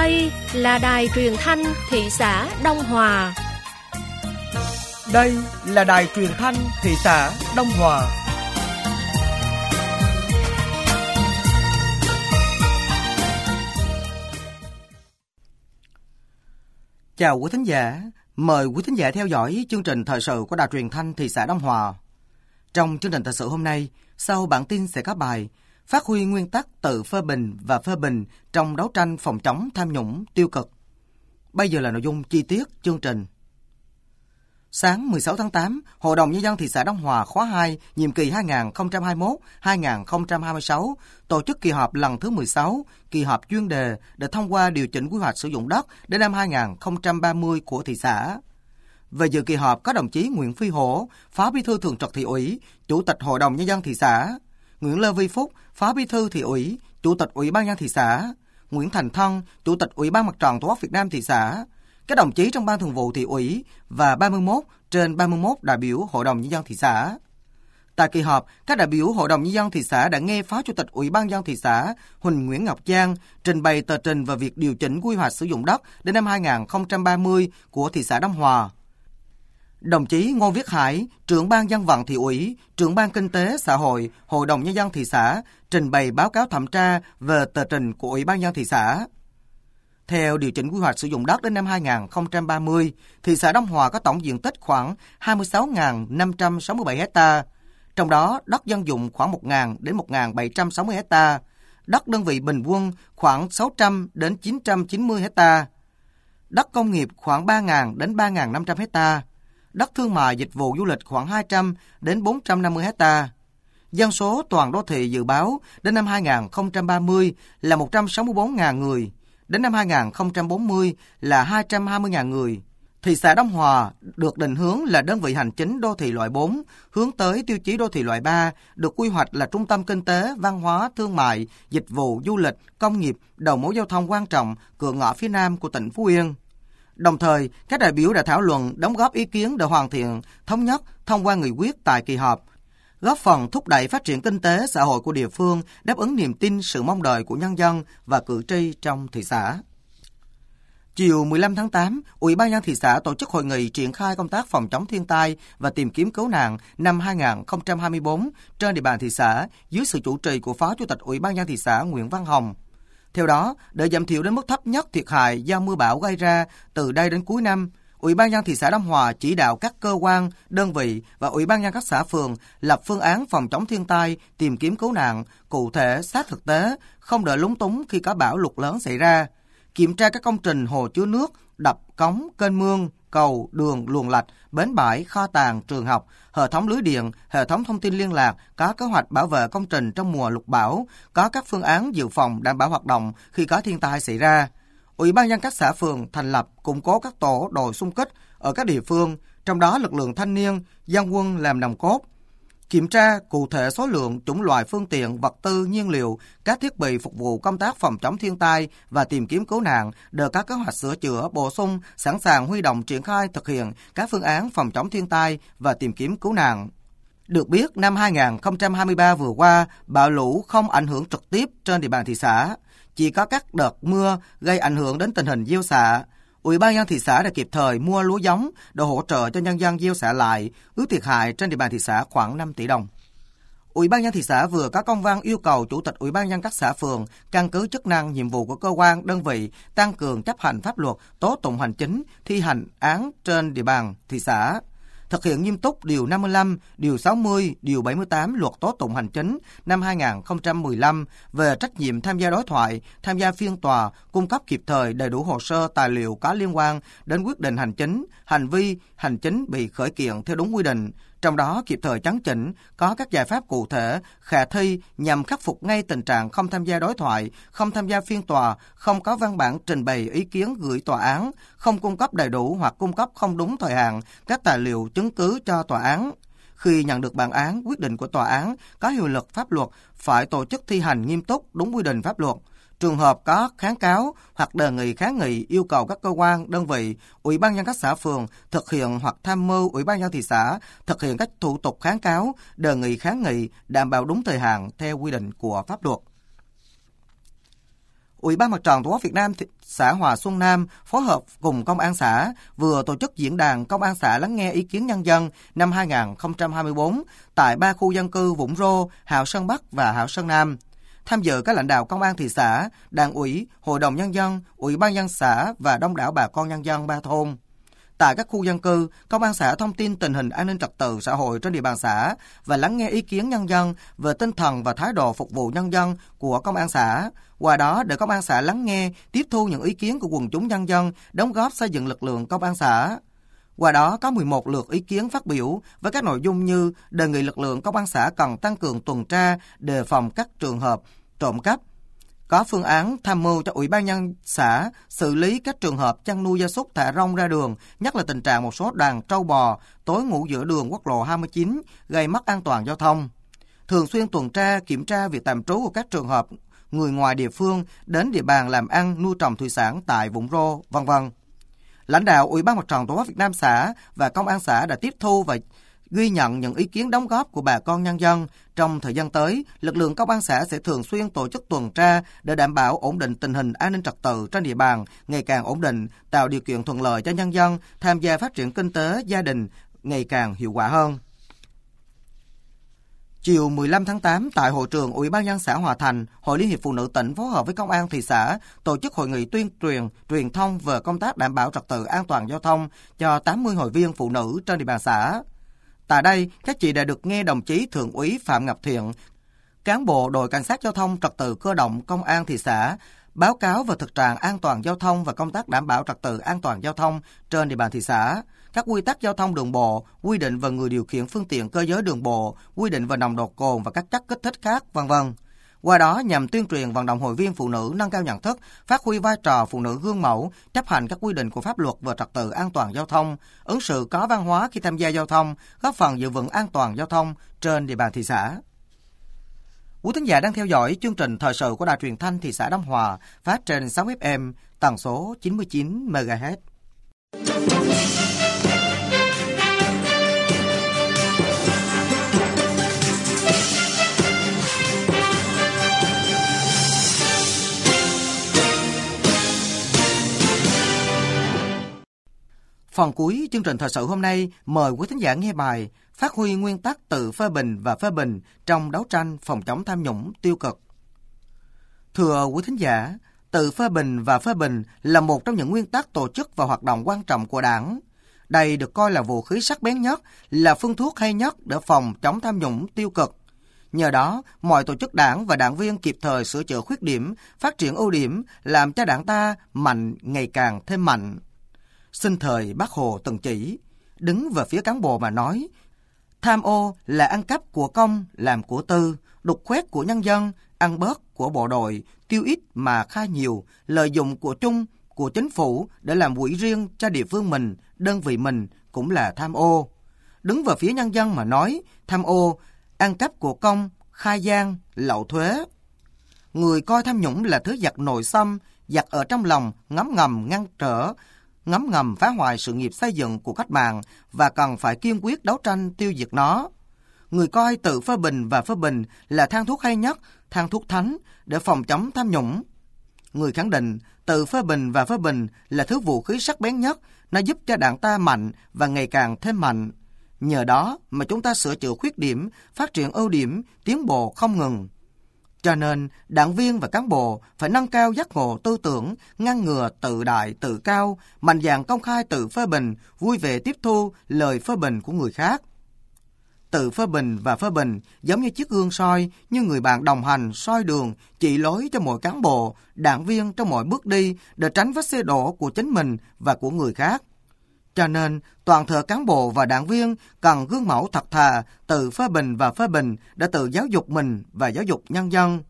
Đây là đài truyền thanh thị xã Đông Hòa. Đây là đài truyền thanh thị xã Đông Hòa. Chào quý thính giả, mời quý thính giả theo dõi chương trình thời sự của đài truyền thanh thị xã Đông Hòa. Trong chương trình thời sự hôm nay, sau bản tin sẽ có bài Phát huy nguyên tắc tự phê bình và phê bình trong đấu tranh phòng chống tham nhũng tiêu cực. Bây giờ là nội dung chi tiết chương trình. Sáng 16 tháng 8, Hội đồng Nhân dân thị xã Đông Hòa khóa 2, nhiệm kỳ 2021-2026, tổ chức kỳ họp lần thứ 16, kỳ họp chuyên đề để thông qua điều chỉnh quy hoạch sử dụng đất đến năm 2030 của thị xã. Về dự kỳ họp có đồng chí Nguyễn Phi Hổ, Phó Bí thư Thường trực Thị ủy, Chủ tịch Hội đồng Nhân dân thị xã, Nguyễn Lê Vi Phúc, Phó Bí thư Thị ủy, Chủ tịch Ủy ban nhân dân thị xã, Nguyễn Thành Thân, Chủ tịch Ủy ban Mặt trận Tổ quốc Việt Nam thị xã, các đồng chí trong Ban Thường vụ Thị ủy và 31 trên 31 đại biểu Hội đồng Nhân dân thị xã. Tại kỳ họp, các đại biểu Hội đồng Nhân dân thị xã đã nghe Phó Chủ tịch Ủy ban nhân dân thị xã Huỳnh Nguyễn Ngọc Giang trình bày tờ trình về việc điều chỉnh quy hoạch sử dụng đất đến năm 2030 của thị xã Đông Hòa. Đồng chí Ngô Viết Hải, trưởng ban dân vận Thị ủy, trưởng ban kinh tế xã hội, Hội đồng Nhân dân thị xã trình bày báo cáo thẩm tra về tờ trình của Ủy ban nhân dân thị xã. Theo điều chỉnh quy hoạch sử dụng đất đến năm 2030, thị xã Đông Hòa có tổng diện tích khoảng 26.567 ha, trong đó đất dân dụng khoảng 1.000 đến 1.760 ha, đất đơn vị bình quân khoảng 600 đến 990 ha, đất công nghiệp khoảng 3.000 đến 3.500 ha, đất thương mại dịch vụ du lịch khoảng 200 đến 450 ha. Dân số toàn đô thị dự báo đến năm 2030 là 164.000 người, đến năm 2040 là 220.000 người. Thị xã Đông Hòa được định hướng là đơn vị hành chính đô thị loại 4, hướng tới tiêu chí đô thị loại 3, được quy hoạch là trung tâm kinh tế, văn hóa, thương mại, dịch vụ, du lịch, công nghiệp, đầu mối giao thông quan trọng, cửa ngõ phía Nam của tỉnh Phú Yên. Đồng thời, các đại biểu đã thảo luận, đóng góp ý kiến để hoàn thiện, thống nhất, thông qua nghị quyết tại kỳ họp, góp phần thúc đẩy phát triển kinh tế xã hội của địa phương, đáp ứng niềm tin, sự mong đợi của nhân dân và cử tri trong thị xã. Chiều 15 tháng 8, Ủy ban nhân dân thị xã tổ chức hội nghị triển khai công tác phòng chống thiên tai và tìm kiếm cứu nạn năm 2024 trên địa bàn thị xã dưới sự chủ trì của Phó Chủ tịch Ủy ban nhân dân thị xã Nguyễn Văn Hồng. Theo đó, để giảm thiểu đến mức thấp nhất thiệt hại do mưa bão gây ra từ đây đến cuối năm, Ủy ban nhân dân thị xã Đông Hòa chỉ đạo các cơ quan, đơn vị và Ủy ban nhân dân các xã phường lập phương án phòng chống thiên tai, tìm kiếm cứu nạn, cụ thể sát thực tế, không để lúng túng khi có bão lụt lớn xảy ra, kiểm tra các công trình hồ chứa nước, đập, cống, kênh mương, cầu, đường, luồng lạch, bến bãi, kho tàng, trường học, hệ thống lưới điện, hệ thống thông tin liên lạc, có kế hoạch bảo vệ công trình trong mùa lụt bão, có các phương án dự phòng đảm bảo hoạt động khi có thiên tai xảy ra. Ủy ban nhân dân các xã phường thành lập, củng cố các tổ đội xung kích ở các địa phương, trong đó lực lượng thanh niên, dân quân làm nòng cốt. Kiểm tra cụ thể số lượng, chủng loại phương tiện, vật tư, nhiên liệu, các thiết bị phục vụ công tác phòng chống thiên tai và tìm kiếm cứu nạn để có kế hoạch sửa chữa, bổ sung, sẵn sàng huy động triển khai thực hiện các phương án phòng chống thiên tai và tìm kiếm cứu nạn. Được biết, năm 2023 vừa qua, bão lũ không ảnh hưởng trực tiếp trên địa bàn thị xã, chỉ có các đợt mưa gây ảnh hưởng đến tình hình gieo xạ. Ủy ban nhân dân thị xã đã kịp thời mua lúa giống để hỗ trợ cho nhân dân gieo xạ lại, ước thiệt hại trên địa bàn thị xã khoảng 5 tỷ đồng. Ủy ban nhân dân thị xã vừa có công văn yêu cầu Chủ tịch Ủy ban nhân dân các xã phường căn cứ chức năng nhiệm vụ của cơ quan, đơn vị tăng cường chấp hành pháp luật, tố tụng hành chính, thi hành án trên địa bàn thị xã, thực hiện nghiêm túc Điều 55, Điều 60, Điều 78 Luật Tố tụng Hành chính năm 2015 về trách nhiệm tham gia đối thoại, tham gia phiên tòa, cung cấp kịp thời đầy đủ hồ sơ tài liệu có liên quan đến quyết định hành chính, hành vi hành chính bị khởi kiện theo đúng quy định, trong đó kịp thời chấn chỉnh, có các giải pháp cụ thể, khả thi nhằm khắc phục ngay tình trạng không tham gia đối thoại, không tham gia phiên tòa, không có văn bản trình bày ý kiến gửi tòa án, không cung cấp đầy đủ hoặc cung cấp không đúng thời hạn các tài liệu chứng cứ cho tòa án. Khi nhận được bản án, quyết định của tòa án có hiệu lực pháp luật, phải tổ chức thi hành nghiêm túc đúng quy định pháp luật. Trường hợp có kháng cáo hoặc đề nghị kháng nghị yêu cầu các cơ quan, đơn vị, Ủy ban nhân dân các xã phường thực hiện hoặc tham mưu Ủy ban nhân dân thị xã thực hiện các thủ tục kháng cáo, đề nghị kháng nghị đảm bảo đúng thời hạn theo quy định của pháp luật. Ủy ban Mặt trận Tổ quốc Việt Nam xã Hòa Xuân Nam phối hợp cùng Công an xã vừa tổ chức diễn đàn Công an xã lắng nghe ý kiến nhân dân năm 2024 tại 3 khu dân cư Vũng Rô, Hào Sơn Bắc và Hào Sơn Nam. Tham dự các lãnh đạo Công an thị xã, Đảng ủy, Hội đồng Nhân dân, Ủy ban nhân dân xã và đông đảo bà con nhân dân 3 thôn. Tại các khu dân cư, Công an xã thông tin tình hình an ninh trật tự xã hội trên địa bàn xã và lắng nghe ý kiến nhân dân về tinh thần và thái độ phục vụ nhân dân của Công an xã. Qua đó, để Công an xã lắng nghe, tiếp thu những ý kiến của quần chúng nhân dân, đóng góp xây dựng lực lượng Công an xã. Qua đó, có 11 lượt ý kiến phát biểu với các nội dung như đề nghị lực lượng Công an xã cần tăng cường tuần tra, đề phòng các trường hợp trộm cắp, có phương án tham mưu cho Ủy ban nhân xã xử lý các trường hợp chăn nuôi gia súc thả rông ra đường, nhất là tình trạng một số đàn trâu bò tối ngủ giữa đường quốc lộ 29 gây mất an toàn giao thông. Thường xuyên tuần tra, kiểm tra việc tạm trú của các trường hợp người ngoài địa phương đến địa bàn làm ăn nuôi trồng thủy sản tại Vũng Rô, v.v. Lãnh đạo Ủy ban Mặt trận Tổ quốc Việt Nam xã và Công an xã đã tiếp thu và ghi nhận những ý kiến đóng góp của bà con nhân dân. Trong thời gian tới, lực lượng Công an xã sẽ thường xuyên tổ chức tuần tra để đảm bảo ổn định tình hình an ninh trật tự trên địa bàn ngày càng ổn định, tạo điều kiện thuận lợi cho nhân dân tham gia phát triển kinh tế, gia đình ngày càng hiệu quả hơn. Chiều 15 tháng 8, tại hội trường Ủy ban nhân dân xã Hòa Thành, Hội Liên hiệp Phụ nữ tỉnh phối hợp với Công an thị xã tổ chức hội nghị tuyên truyền, truyền thông về công tác đảm bảo trật tự an toàn giao thông cho 80 hội viên phụ nữ trên địa bàn xã. Tại đây, các chị đã được nghe đồng chí Thượng úy Phạm Ngọc Thiện, cán bộ đội cảnh sát giao thông trật tự cơ động Công an thị xã, báo cáo về thực trạng an toàn giao thông và công tác đảm bảo trật tự an toàn giao thông trên địa bàn thị xã, các quy tắc giao thông đường bộ, quy định về người điều khiển phương tiện cơ giới đường bộ, quy định về nồng độ cồn và các chất kích thích khác, v.v. Qua đó nhằm tuyên truyền vận động hội viên phụ nữ nâng cao nhận thức, phát huy vai trò phụ nữ gương mẫu, chấp hành các quy định của pháp luật về trật tự an toàn giao thông, ứng xử có văn hóa khi tham gia giao thông, góp phần giữ vững an toàn giao thông trên địa bàn thị xã. Quý thính giả đang theo dõi chương trình thời sự của Đài Truyền thanh thị xã Đông Hòa, phát trên 6 FM, tần số 99 MHz. Phần cuối chương trình thời sự hôm nay, mời quý thính giả nghe bài Phát huy nguyên tắc tự phê bình và phê bình trong đấu tranh phòng chống tham nhũng tiêu cực. Thưa quý thính giả, tự phê bình và phê bình là một trong những nguyên tắc tổ chức và hoạt động quan trọng của Đảng. Đây được coi là vũ khí sắc bén nhất, là phương thuốc hay nhất để phòng chống tham nhũng tiêu cực. Nhờ đó, mọi tổ chức Đảng và đảng viên kịp thời sửa chữa khuyết điểm, phát triển ưu điểm, làm cho Đảng ta mạnh ngày càng thêm mạnh. Sinh thời Bác Hồ từng chỉ, đứng về phía cán bộ mà nói, tham ô là ăn cắp của công làm của tư, đục khoét của nhân dân, ăn bớt của bộ đội, tiêu ít mà khai nhiều, lợi dụng của chung, của chính phủ để làm quỹ riêng cho địa phương mình, đơn vị mình cũng là tham ô. Đứng về phía nhân dân mà nói, tham ô, ăn cắp của công, khai gian, lậu thuế. Người coi tham nhũng là thứ giặc nội xâm, giặc ở trong lòng, ngấm ngầm ngăn trở, ngấm ngầm phá hoại sự nghiệp xây dựng của cách mạng và cần phải kiên quyết đấu tranh tiêu diệt nó. Người coi tự phê bình và phê bình là thang thuốc hay nhất, thang thuốc thánh để phòng chống tham nhũng. Người khẳng định tự phê bình và phê bình là thứ vũ khí sắc bén nhất, nó giúp cho Đảng ta mạnh và ngày càng thêm mạnh. Nhờ đó mà chúng ta sửa chữa khuyết điểm, phát triển ưu điểm, tiến bộ không ngừng. Cho nên, đảng viên và cán bộ phải nâng cao giác ngộ tư tưởng, ngăn ngừa tự đại, tự cao, mạnh dạn công khai tự phê bình, vui vẻ tiếp thu lời phê bình của người khác. Tự phê bình và phê bình giống như chiếc gương soi, như người bạn đồng hành, soi đường, chỉ lối cho mỗi cán bộ, đảng viên trong mọi bước đi để tránh vết xe đổ của chính mình và của người khác. Cho nên, toàn thể cán bộ và đảng viên cần gương mẫu thật thà, tự phê bình và phê bình để tự giáo dục mình và giáo dục nhân dân.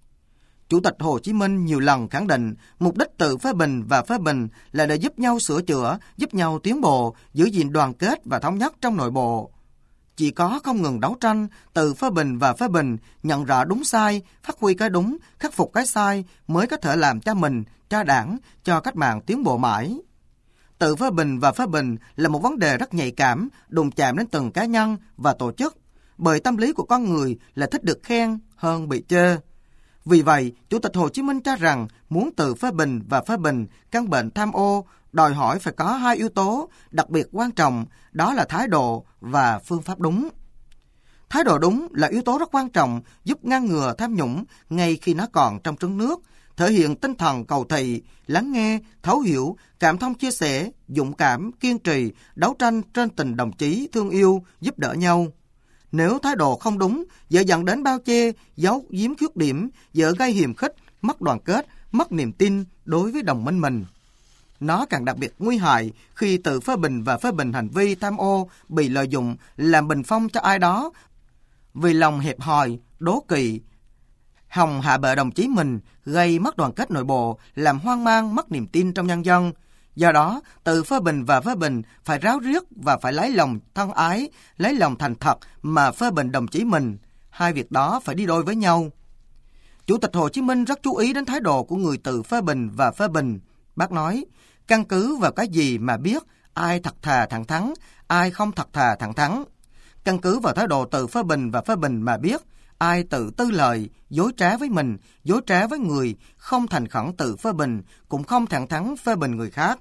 Chủ tịch Hồ Chí Minh nhiều lần khẳng định mục đích tự phê bình và phê bình là để giúp nhau sửa chữa, giúp nhau tiến bộ, giữ gìn đoàn kết và thống nhất trong nội bộ. Chỉ có không ngừng đấu tranh, tự phê bình và phê bình, nhận rõ đúng sai, phát huy cái đúng, khắc phục cái sai mới có thể làm cho mình, cho đảng, cho cách mạng tiến bộ mãi. Tự phê bình và phê bình là một vấn đề rất nhạy cảm, đụng chạm đến từng cá nhân và tổ chức, bởi tâm lý của con người là thích được khen hơn bị chê. Vì vậy, Chủ tịch Hồ Chí Minh cho rằng muốn tự phê bình và phê bình căn bệnh tham ô đòi hỏi phải có hai yếu tố đặc biệt quan trọng, đó là thái độ và phương pháp đúng. Thái độ đúng là yếu tố rất quan trọng giúp ngăn ngừa tham nhũng ngay khi nó còn trong trứng nước, thể hiện tinh thần cầu thị, lắng nghe, thấu hiểu, cảm thông chia sẻ, dũng cảm, kiên trì, đấu tranh trên tình đồng chí, thương yêu, giúp đỡ nhau. Nếu thái độ không đúng, dễ dẫn đến bao che, giấu giếm khuyết điểm, dễ gây hiềm khích, mất đoàn kết, mất niềm tin đối với đồng minh mình. Nó càng đặc biệt nguy hại khi tự phê bình và phê bình hành vi tham ô bị lợi dụng làm bình phong cho ai đó vì lòng hẹp hòi, đố kỵ, hòng hạ bệ đồng chí mình, gây mất đoàn kết nội bộ, làm hoang mang, mất niềm tin trong nhân dân. Do đó, tự phê bình và phê bình phải ráo riết và phải lấy lòng thân ái, lấy lòng thành thật mà phê bình đồng chí mình. Hai việc đó phải đi đôi với nhau. Chủ tịch Hồ Chí Minh rất chú ý đến thái độ của người tự phê bình và phê bình. Bác nói, căn cứ vào cái gì mà biết ai thật thà thẳng thắn, ai không thật thà thẳng thắn. Căn cứ vào thái độ tự phê bình và phê bình mà biết ai tự tư lợi, dối trá với mình, dối trá với người, không thành khẩn tự phê bình, cũng không thẳng thắn phê bình người khác.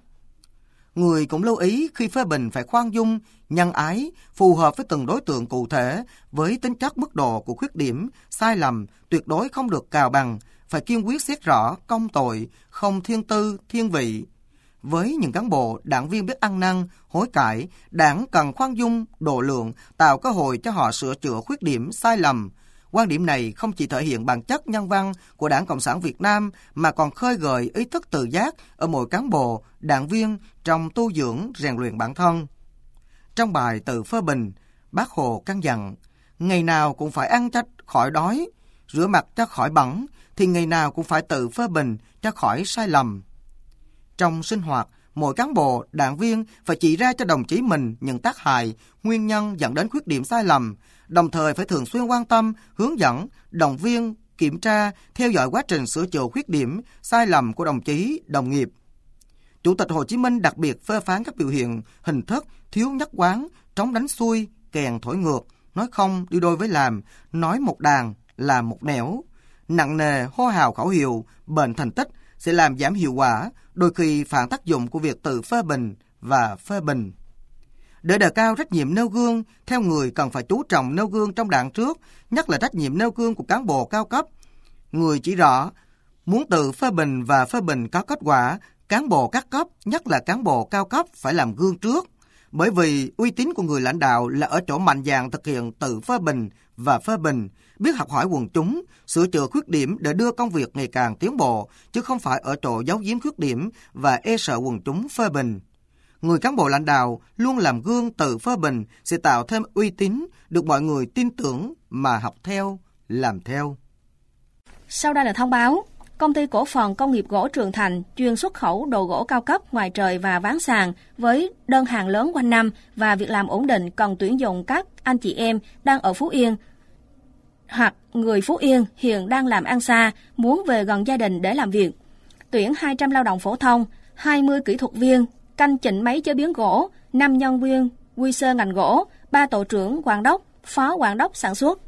Người cũng lưu ý khi phê bình phải khoan dung, nhân ái, phù hợp với từng đối tượng cụ thể, với tính chất mức độ của khuyết điểm, sai lầm, tuyệt đối không được cào bằng, phải kiên quyết xét rõ, công tội, không thiên tư, thiên vị. Với những cán bộ, đảng viên biết ăn năn, hối cải, đảng cần khoan dung, độ lượng, tạo cơ hội cho họ sửa chữa khuyết điểm, sai lầm. Quan điểm này không chỉ thể hiện bản chất nhân văn của Đảng Cộng sản Việt Nam mà còn khơi gợi ý thức tự giác ở mỗi cán bộ, đảng viên trong tu dưỡng, rèn luyện bản thân. Trong bài tự phê bình, Bác Hồ căn dặn, ngày nào cũng phải ăn cho khỏi đói, rửa mặt cho khỏi bẩn, thì ngày nào cũng phải tự phê bình cho khỏi sai lầm. Trong sinh hoạt, mỗi cán bộ, đảng viên phải chỉ ra cho đồng chí mình những tác hại, nguyên nhân dẫn đến khuyết điểm sai lầm, đồng thời phải thường xuyên quan tâm, hướng dẫn, động viên, kiểm tra, theo dõi quá trình sửa chữa khuyết điểm, sai lầm của đồng chí, đồng nghiệp. Chủ tịch Hồ Chí Minh đặc biệt phê phán các biểu hiện, hình thức, thiếu nhất quán, trống đánh xuôi, kèn thổi ngược, nói không đi đôi với làm, nói một đàn, làm một nẻo. Nặng nề, hô hào khẩu hiệu, bền thành tích sẽ làm giảm hiệu quả, đôi khi phản tác dụng của việc tự phê bình và phê bình. Để đề cao trách nhiệm nêu gương, theo người cần phải chú trọng nêu gương trong đảng trước, nhất là trách nhiệm nêu gương của cán bộ cao cấp. Người chỉ rõ, muốn tự phê bình và phê bình có kết quả, cán bộ các cấp, nhất là cán bộ cao cấp phải làm gương trước. Bởi vì uy tín của người lãnh đạo là ở chỗ mạnh dạn thực hiện tự phê bình và phê bình, biết học hỏi quần chúng, sửa chữa khuyết điểm để đưa công việc ngày càng tiến bộ, chứ không phải ở chỗ giấu giếm khuyết điểm và e sợ quần chúng phê bình. Người cán bộ lãnh đạo luôn làm gương tự phê bình sẽ tạo thêm uy tín, được mọi người tin tưởng mà học theo, làm theo. Sau đây là thông báo. Công ty cổ phần công nghiệp gỗ Trường Thành chuyên xuất khẩu đồ gỗ cao cấp ngoài trời và ván sàn với đơn hàng lớn quanh năm và việc làm ổn định cần tuyển dụng các anh chị em đang ở Phú Yên hoặc người Phú Yên hiện đang làm ăn xa, muốn về gần gia đình để làm việc. Tuyển 200 lao động phổ thông, 20 kỹ thuật viên, canh chỉnh máy chế biến gỗ, 5 nhân viên quy sơ ngành gỗ, 3 tổ trưởng quản đốc, phó quản đốc sản xuất.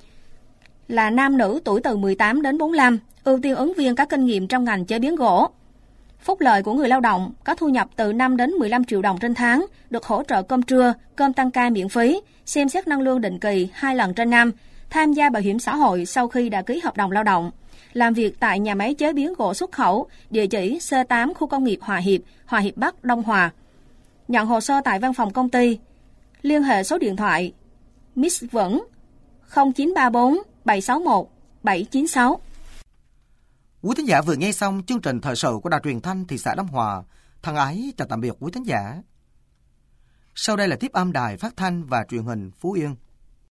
Là nam nữ tuổi từ 18 đến 45, ưu tiên ứng viên có kinh nghiệm trong ngành chế biến gỗ. Phúc lợi của người lao động có thu nhập từ 5 đến 15 triệu đồng trên tháng, được hỗ trợ cơm trưa, cơm tăng ca miễn phí, xem xét nâng lương định kỳ 2 lần trên năm, tham gia bảo hiểm xã hội sau khi đã ký hợp đồng lao động. Làm việc tại nhà máy chế biến gỗ xuất khẩu, địa chỉ C8 khu công nghiệp Hòa Hiệp Bắc, Đông Hòa. Nhận hồ sơ tại văn phòng công ty. Liên hệ số điện thoại Miss Vẫn 0934 761 796. Quý thính giả vừa nghe xong chương trình thời sự của Đài Truyền thanh thị xã Đông Hòa. Thân ái chào tạm biệt quý thính giả. Sau đây là tiếp âm Đài Phát thanh và Truyền hình Phú Yên.